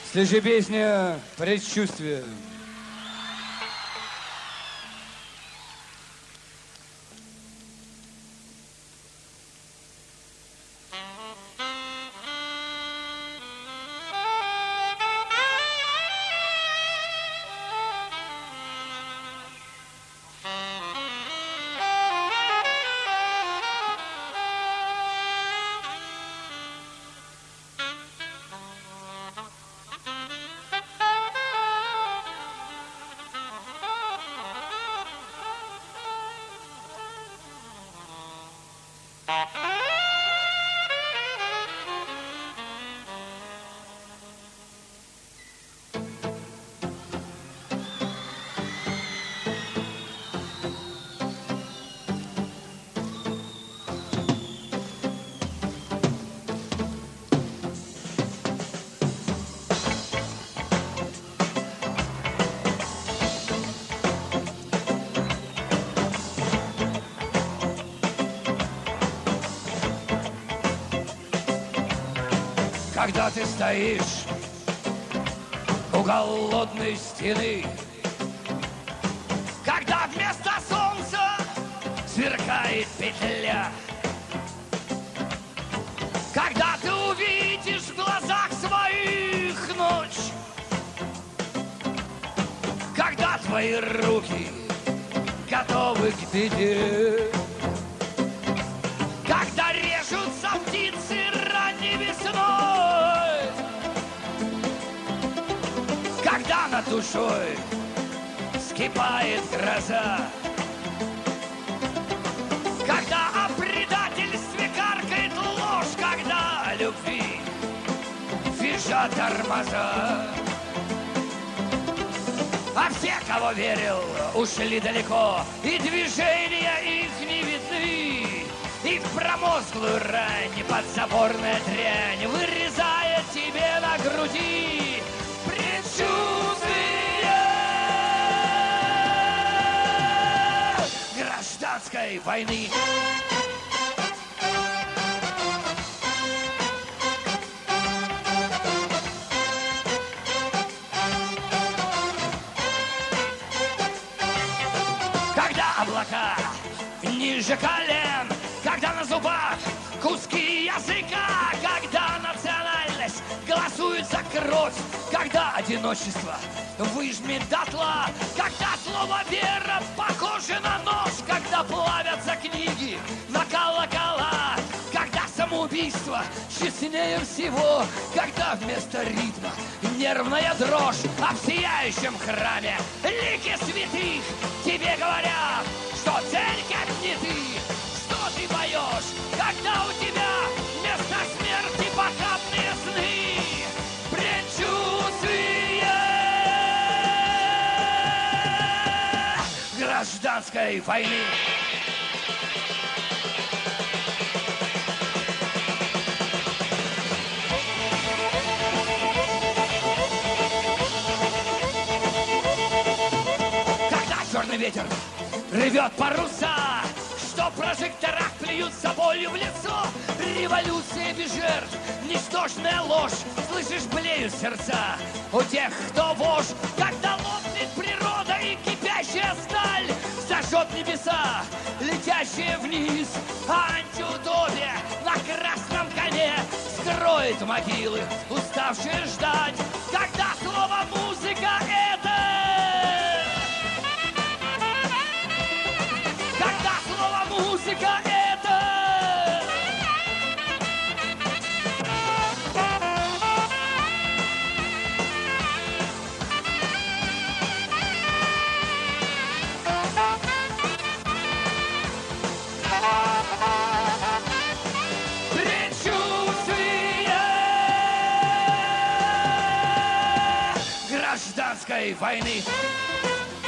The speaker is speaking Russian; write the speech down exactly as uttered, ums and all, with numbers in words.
Следующая песня «Предчувствие». Когда ты стоишь у голодной стены, когда вместо солнца сверкает петля, когда ты увидишь в глазах своих ночь, когда твои руки готовы к беде, когда режутся птицы ранней весной, когда над душой вскипает гроза, когда о предательстве каркает ложь, когда о любви визжат тормоза. А все, кого верил, ушли далеко, и движения их не видны, и в промозглую рань подзаборная дрянь вырезает тебе на груди предчувствие гражданской войны. Когда облака ниже колен, когда на зубах куски языка, когда национальность голосует за кровь, когда одиночество выжмет дотла, когда слово «вера» похоже на нож, когда плавятся книги на колокола, когда самоубийство честнее всего, когда вместо ритма нервная дрожь, а в сияющем храме лики святых тебе говорят, что церковь не ты, что ты поешь, когда у тебя вместо смерти похабные сны, предчувствие гражданской войны. Когда черный ветер рвет паруса, что в прожекторах плюются болью в лицо, революция без жертв, ничтожная ложь, слышишь, блеют сердца у тех, кто вождь, когда лопнет природа и кипящая сталь зажжет небеса, летящие вниз, а антиутопия на красном коне скроет могилы, уставшие ждать, когда слово «музыка» — это... Когда слово «музыка» — это... предчувствие гражданской войны.